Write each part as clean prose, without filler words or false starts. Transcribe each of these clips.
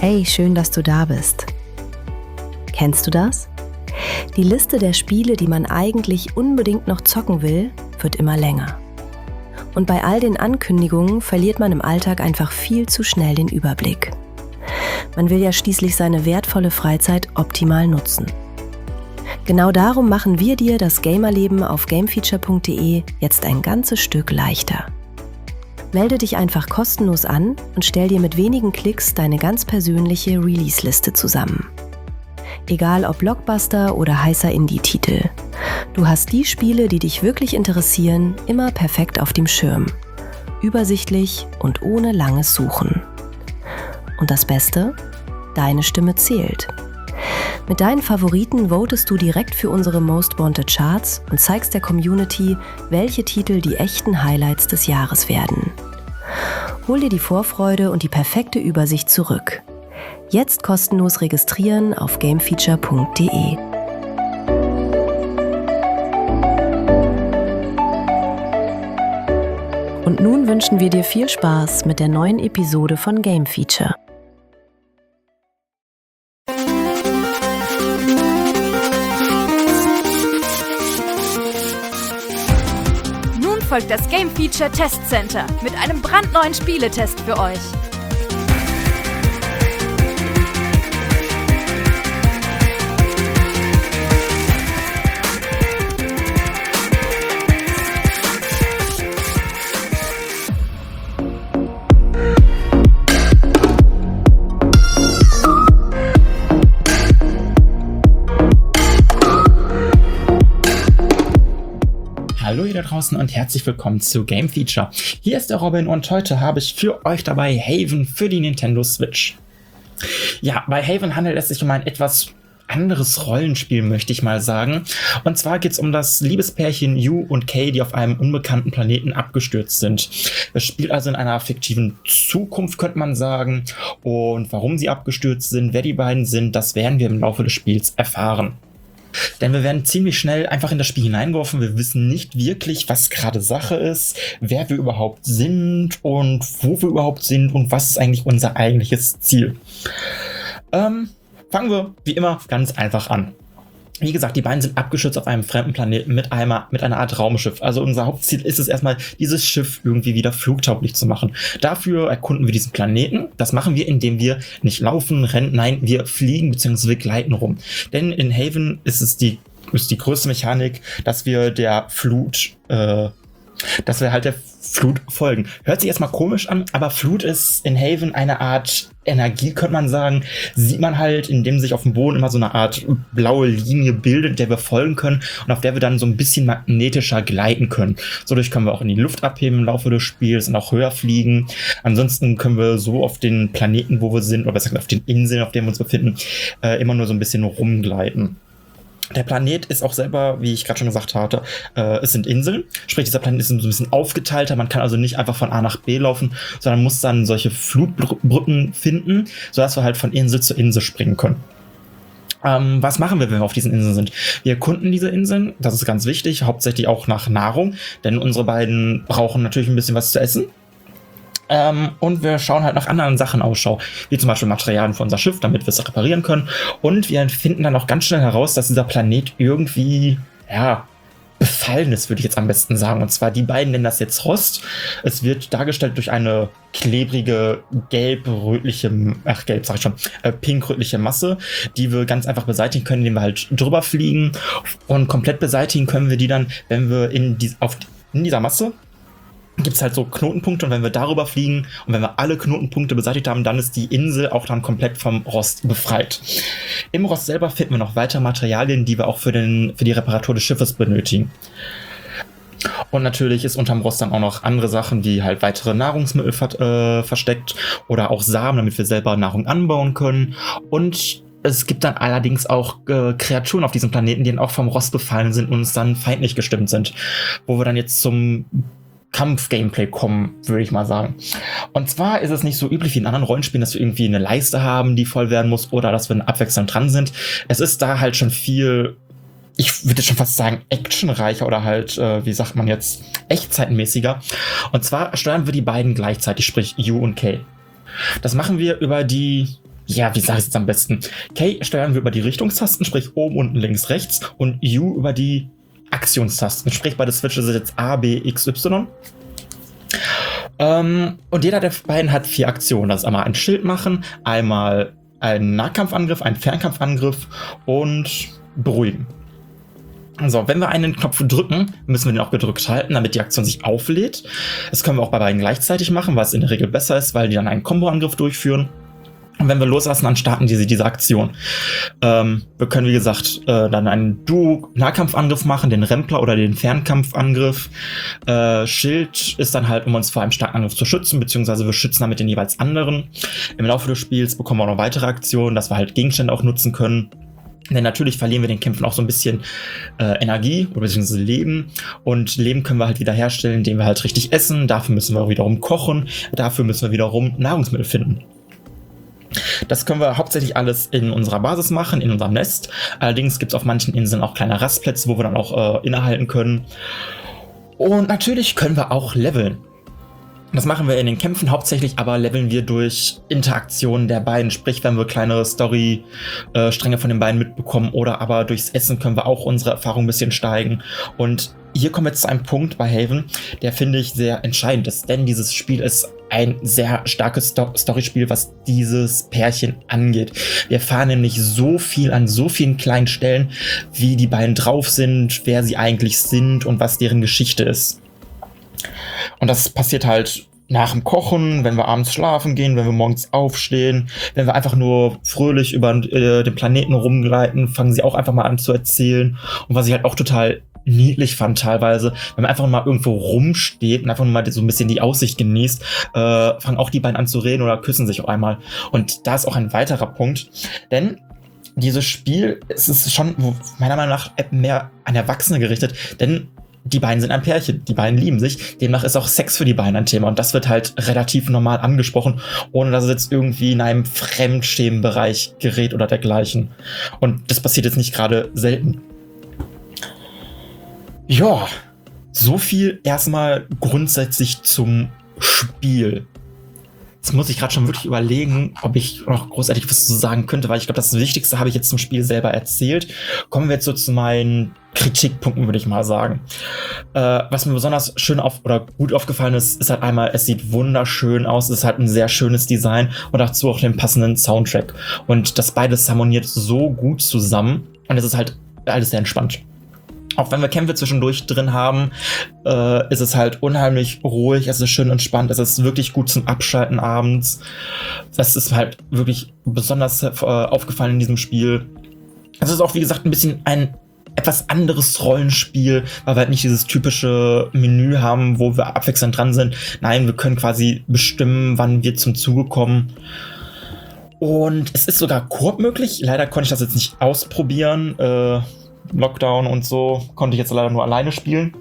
Hey, schön, dass du da bist. Kennst du das? Die Liste der Spiele, die man eigentlich unbedingt noch zocken will, wird immer länger. Und bei all den Ankündigungen verliert man im Alltag einfach viel zu schnell den Überblick. Man will ja schließlich seine wertvolle Freizeit optimal nutzen. Genau darum machen wir dir das Gamerleben auf gamefeature.de jetzt ein ganzes Stück leichter. Melde dich einfach kostenlos an und stell dir mit wenigen Klicks deine ganz persönliche Release-Liste zusammen. Egal ob Blockbuster oder heißer Indie-Titel. Du hast die Spiele, die dich wirklich interessieren, immer perfekt auf dem Schirm. Übersichtlich und ohne langes Suchen. Und das Beste? Deine Stimme zählt. Mit deinen Favoriten votest du direkt für unsere Most Wanted Charts und zeigst der Community, welche Titel die echten Highlights des Jahres werden. Hol dir die Vorfreude und die perfekte Übersicht zurück. Jetzt kostenlos registrieren auf gamefeature.de. Und nun wünschen wir dir viel Spaß mit der neuen Episode von Game Feature. Folgt das Game Feature Test Center mit einem brandneuen Spieletest für euch. Hallo ihr da draußen und herzlich willkommen zu Game Feature. Hier ist der Robin und heute habe ich für euch dabei Haven für die Nintendo Switch. Ja, bei Haven handelt es sich um ein etwas anderes Rollenspiel, möchte ich mal sagen. Und zwar geht es um das Liebespärchen Yu und Kei, die auf einem unbekannten Planeten abgestürzt sind. Es spielt also in einer fiktiven Zukunft, könnte man sagen. Und warum sie abgestürzt sind, wer die beiden sind, das werden wir im Laufe des Spiels erfahren. Denn wir werden ziemlich schnell einfach in das Spiel hineingeworfen. Wir wissen nicht wirklich, was gerade Sache ist, wer wir überhaupt sind und wo wir überhaupt sind und was ist eigentlich unser eigentliches Ziel. Fangen wir wie immer ganz einfach an. Wie gesagt, die beiden sind abgestürzt auf einem fremden Planeten mit einer Art Raumschiff. Also unser Hauptziel ist es erstmal, dieses Schiff irgendwie wieder flugtauglich zu machen. Dafür erkunden wir diesen Planeten. Das machen wir, indem wir nicht laufen, rennen, nein, wir fliegen bzw. wir gleiten rum. Denn in Haven ist die größte Mechanik, dass wir der Flut folgen. Hört sich erstmal komisch an, aber Flut ist in Haven eine Art Energie, könnte man sagen. Sieht man halt, indem sich auf dem Boden immer so eine Art blaue Linie bildet, der wir folgen können und auf der wir dann so ein bisschen magnetischer gleiten können. So dadurch können wir auch in die Luft abheben im Laufe des Spiels und auch höher fliegen. Ansonsten können wir so auf den Planeten, wo wir sind, oder besser gesagt auf den Inseln, auf denen wir uns befinden, immer nur so ein bisschen rumgleiten. Der Planet ist auch selber, wie ich gerade schon gesagt hatte, es sind Inseln. Sprich, dieser Planet ist so ein bisschen aufgeteilter. Man kann also nicht einfach von A nach B laufen, sondern muss dann solche Flugbrücken finden, sodass wir halt von Insel zu Insel springen können. Was machen wir, wenn wir auf diesen Inseln sind? Wir erkunden diese Inseln, das ist ganz wichtig, hauptsächlich auch nach Nahrung, denn unsere beiden brauchen natürlich ein bisschen was zu essen. Und wir schauen halt nach anderen Sachen Ausschau, wie zum Beispiel Materialien für unser Schiff, damit wir es reparieren können. Und wir finden dann auch ganz schnell heraus, dass dieser Planet irgendwie, befallen ist, würde ich jetzt am besten sagen. Und zwar, die beiden nennen das jetzt Rost. Es wird dargestellt durch eine klebrige, pink-rötliche Masse, die wir ganz einfach beseitigen können, indem wir halt drüber fliegen. Und komplett beseitigen können wir die dann, wenn wir in dieser Masse gibt es halt so Knotenpunkte und wenn wir darüber fliegen und wenn wir alle Knotenpunkte beseitigt haben, dann ist die Insel auch dann komplett vom Rost befreit. Im Rost selber finden wir noch weitere Materialien, die wir auch für die Reparatur des Schiffes benötigen. Und natürlich ist unterm Rost dann auch noch andere Sachen, wie halt weitere Nahrungsmittel versteckt oder auch Samen, damit wir selber Nahrung anbauen können. Und es gibt dann allerdings auch Kreaturen auf diesem Planeten, die dann auch vom Rost befallen sind und uns dann feindlich gestimmt sind. Wo wir dann jetzt zum Kampf-Gameplay kommen, würde ich mal sagen. Und zwar ist es nicht so üblich wie in anderen Rollenspielen, dass wir irgendwie eine Leiste haben, die voll werden muss, oder dass wir abwechselnd dran sind. Es ist da halt schon viel, ich würde schon fast sagen, actionreicher oder halt, echtzeitmäßiger. Und zwar steuern wir die beiden gleichzeitig, sprich Yu und Kei. Das machen wir über die ja, wie sage ich es jetzt am besten? K steuern wir über die Richtungstasten, sprich oben, unten, links, rechts, und U über die Aktionstasten, sprich bei der Switch ist es jetzt A, B, X, Y. Und jeder der beiden hat 4 Aktionen. Das ist einmal ein Schild machen, einmal einen Nahkampfangriff, einen Fernkampfangriff und beruhigen. So, wenn wir einen Knopf drücken, müssen wir den auch gedrückt halten, damit die Aktion sich auflädt. Das können wir auch bei beiden gleichzeitig machen, was in der Regel besser ist, weil die dann einen Komboangriff durchführen. Und wenn wir loslassen, dann starten diese Aktion. Wir können, wie gesagt, dann einen Duo-Nahkampfangriff machen, den Rempler oder den Fernkampfangriff. Schild ist dann halt, um uns vor einem starken Angriff zu schützen, beziehungsweise wir schützen damit den jeweils anderen. Im Laufe des Spiels bekommen wir auch noch weitere Aktionen, dass wir halt Gegenstände auch nutzen können. Denn natürlich verlieren wir den Kämpfen auch so ein bisschen Energie oder beziehungsweise Leben. Und Leben können wir halt wieder herstellen, indem wir halt richtig essen. Dafür müssen wir auch wiederum kochen. Dafür müssen wir wiederum Nahrungsmittel finden. Das können wir hauptsächlich alles in unserer Basis machen, in unserem Nest. Allerdings gibt es auf manchen Inseln auch kleine Rastplätze, wo wir dann auch innehalten können. Und natürlich können wir auch leveln. Das machen wir in den Kämpfen hauptsächlich, aber leveln wir durch Interaktionen der beiden. Sprich, wenn wir kleine Story-Stränge von den beiden mitbekommen oder aber durchs Essen können wir auch unsere Erfahrung ein bisschen steigen. Und hier kommen wir zu einem Punkt bei Haven, der finde ich sehr entscheidend ist, denn dieses Spiel ist ein sehr starkes Storyspiel, was dieses Pärchen angeht. Wir erfahren nämlich so viel an so vielen kleinen Stellen, wie die beiden drauf sind, wer sie eigentlich sind und was deren Geschichte ist. Und das passiert halt nach dem Kochen, wenn wir abends schlafen gehen, wenn wir morgens aufstehen, wenn wir einfach nur fröhlich über den Planeten rumgleiten, fangen sie auch einfach mal an zu erzählen. Und was ich halt auch total niedlich fand teilweise, wenn man einfach mal irgendwo rumsteht und einfach mal so ein bisschen die Aussicht genießt, fangen auch die beiden an zu reden oder küssen sich auf einmal. Und da ist auch ein weiterer Punkt, denn dieses Spiel, es ist schon meiner Meinung nach mehr an Erwachsene gerichtet, denn die beiden sind ein Pärchen, die beiden lieben sich, demnach ist auch Sex für die beiden ein Thema und das wird halt relativ normal angesprochen, ohne dass es jetzt irgendwie in einem Fremdschämenbereich gerät oder dergleichen. Und das passiert jetzt nicht gerade selten. Ja, so viel erstmal grundsätzlich zum Spiel. Jetzt muss ich gerade schon wirklich überlegen, ob ich noch großartig was zu sagen könnte, weil ich glaube, das Wichtigste habe ich jetzt zum Spiel selber erzählt. Kommen wir jetzt so zu meinen Kritikpunkten, würde ich mal sagen. Was mir besonders schön oder gut aufgefallen ist, ist halt einmal, es sieht wunderschön aus, es ist halt ein sehr schönes Design und dazu auch den passenden Soundtrack. Und das beides harmoniert so gut zusammen und es ist halt alles sehr entspannt. Auch wenn wir Kämpfe zwischendurch drin haben, ist es halt unheimlich ruhig, es ist schön entspannt, es ist wirklich gut zum Abschalten abends. Das ist halt wirklich besonders aufgefallen in diesem Spiel. Es ist auch, wie gesagt, ein bisschen ein etwas anderes Rollenspiel, weil wir halt nicht dieses typische Menü haben, wo wir abwechselnd dran sind. Nein, wir können quasi bestimmen, wann wir zum Zuge kommen. Und es ist sogar Koop möglich. Leider konnte ich das jetzt nicht ausprobieren. Lockdown und so konnte ich jetzt leider nur alleine spielen.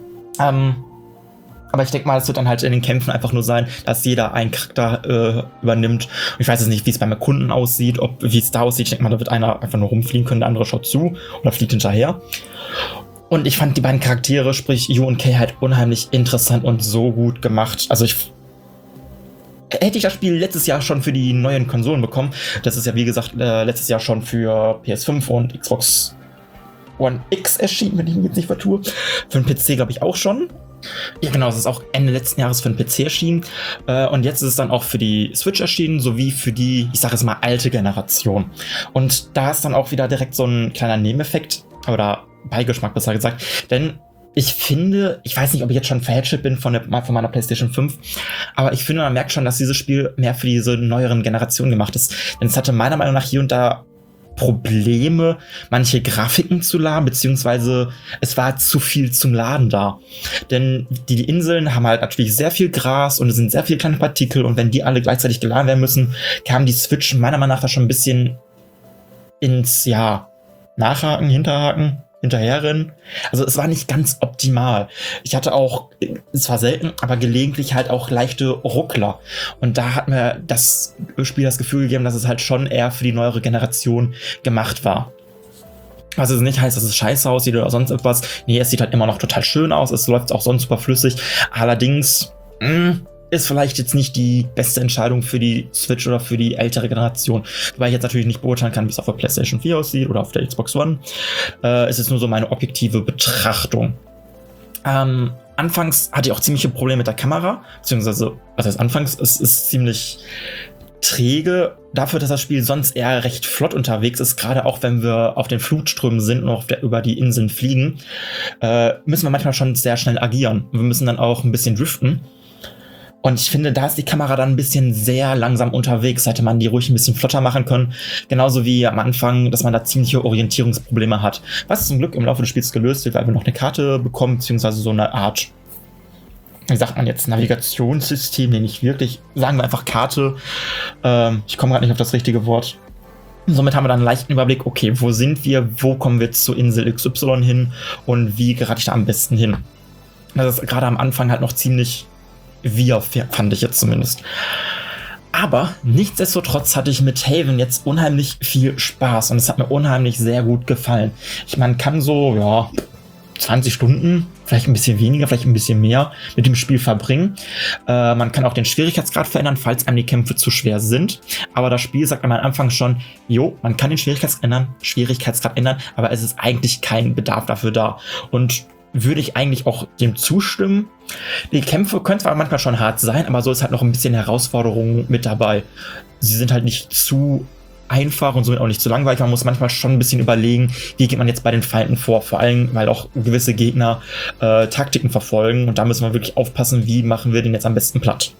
Aber ich denke mal, es wird dann halt in den Kämpfen einfach nur sein, dass jeder einen Charakter übernimmt. Und ich weiß jetzt nicht, wie es beim Erkunden aussieht, wie es da aussieht. Ich denke mal, da wird einer einfach nur rumfliegen können, der andere schaut zu oder fliegt hinterher. Und ich fand die beiden Charaktere, sprich Yu und Kei, halt unheimlich interessant und so gut gemacht. Also hätte ich das Spiel letztes Jahr schon für die neuen Konsolen bekommen, das ist ja wie gesagt letztes Jahr schon für PS5 und Xbox One X erschienen, wenn ich mich jetzt nicht vertue. Für den PC glaube ich auch schon. Ja genau, es ist auch Ende letzten Jahres für den PC erschienen. Und jetzt ist es dann auch für die Switch erschienen, sowie für die, ich sage jetzt mal, alte Generation. Und da ist dann auch wieder direkt so ein kleiner Nebeneffekt, oder Beigeschmack besser gesagt, denn ich finde, ich weiß nicht, ob ich jetzt schon verhätschelt bin von meiner PlayStation 5, aber ich finde, man merkt schon, dass dieses Spiel mehr für diese neueren Generationen gemacht ist. Denn es hatte meiner Meinung nach hier und da Probleme, manche Grafiken zu laden, beziehungsweise es war zu viel zum Laden da. Denn die Inseln haben halt natürlich sehr viel Gras und es sind sehr viele kleine Partikel und wenn die alle gleichzeitig geladen werden müssen, kam die Switch meiner Meinung nach schon ein bisschen ins, Nachhaken, hinterherrennen. Also es war nicht ganz optimal. Ich hatte auch, es war selten, aber gelegentlich halt auch leichte Ruckler. Und da hat mir das Spiel das Gefühl gegeben, dass es halt schon eher für die neuere Generation gemacht war. Was es nicht heißt, dass es scheiße aussieht oder sonst etwas. Nee, es sieht halt immer noch total schön aus. Es läuft auch sonst super flüssig. Allerdings, ist vielleicht jetzt nicht die beste Entscheidung für die Switch oder für die ältere Generation. Wobei ich jetzt natürlich nicht beurteilen kann, wie es auf der PlayStation 4 aussieht oder auf der Xbox One. Es ist nur so meine objektive Betrachtung. Anfangs hatte ich auch ziemliche Probleme mit der Kamera, beziehungsweise, was heißt anfangs, es ist ziemlich träge, dafür, dass das Spiel sonst eher recht flott unterwegs ist, gerade auch wenn wir auf den Flutströmen sind und über die Inseln fliegen, müssen wir manchmal schon sehr schnell agieren. Wir müssen dann auch ein bisschen driften. Und ich finde, da ist die Kamera dann ein bisschen sehr langsam unterwegs, hätte man die ruhig ein bisschen flotter machen können. Genauso wie am Anfang, dass man da ziemliche Orientierungsprobleme hat. Was zum Glück im Laufe des Spiels gelöst wird, weil wir noch eine Karte bekommen, beziehungsweise so eine Art, wie sagt man jetzt, Navigationssystem, nee, nicht wirklich, sagen wir einfach Karte. Ich komme gerade nicht auf das richtige Wort. Und somit haben wir dann einen leichten Überblick, okay, wo sind wir, wo kommen wir zur Insel XY hin und wie gerate ich da am besten hin. Das ist gerade am Anfang halt noch ziemlich fand ich jetzt zumindest. Aber nichtsdestotrotz hatte ich mit Haven jetzt unheimlich viel Spaß und es hat mir unheimlich sehr gut gefallen. Man kann so, ja, 20 Stunden, vielleicht ein bisschen weniger, vielleicht ein bisschen mehr mit dem Spiel verbringen. Man kann auch den Schwierigkeitsgrad verändern, falls einem die Kämpfe zu schwer sind. Aber das Spiel sagt am Anfang schon, man kann den Schwierigkeitsgrad ändern, aber es ist eigentlich kein Bedarf dafür da. Und würde ich eigentlich auch dem zustimmen. Die Kämpfe können zwar manchmal schon hart sein, aber so ist halt noch ein bisschen Herausforderung mit dabei. Sie sind halt nicht zu einfach und somit auch nicht zu langweilig. Man muss manchmal schon ein bisschen überlegen, wie geht man jetzt bei den Feinden vor. Vor allem, weil auch gewisse Gegner Taktiken verfolgen und da müssen wir wirklich aufpassen, wie machen wir den jetzt am besten platt.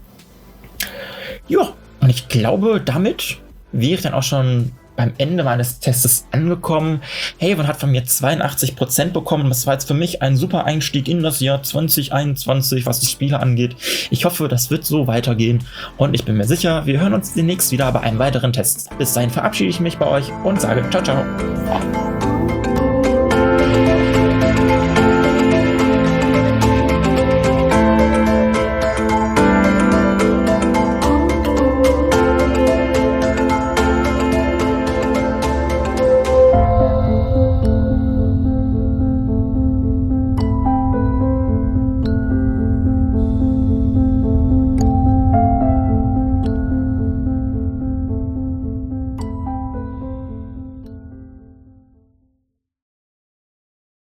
Ja, und ich glaube, damit wäre ich dann auch schon beim Ende meines Tests angekommen. Haven hat von mir 82% bekommen. Das war jetzt für mich ein super Einstieg in das Jahr 2021, was die Spiele angeht. Ich hoffe, das wird so weitergehen und ich bin mir sicher, wir hören uns demnächst wieder bei einem weiteren Test. Bis dahin verabschiede ich mich bei euch und sage ciao, ciao.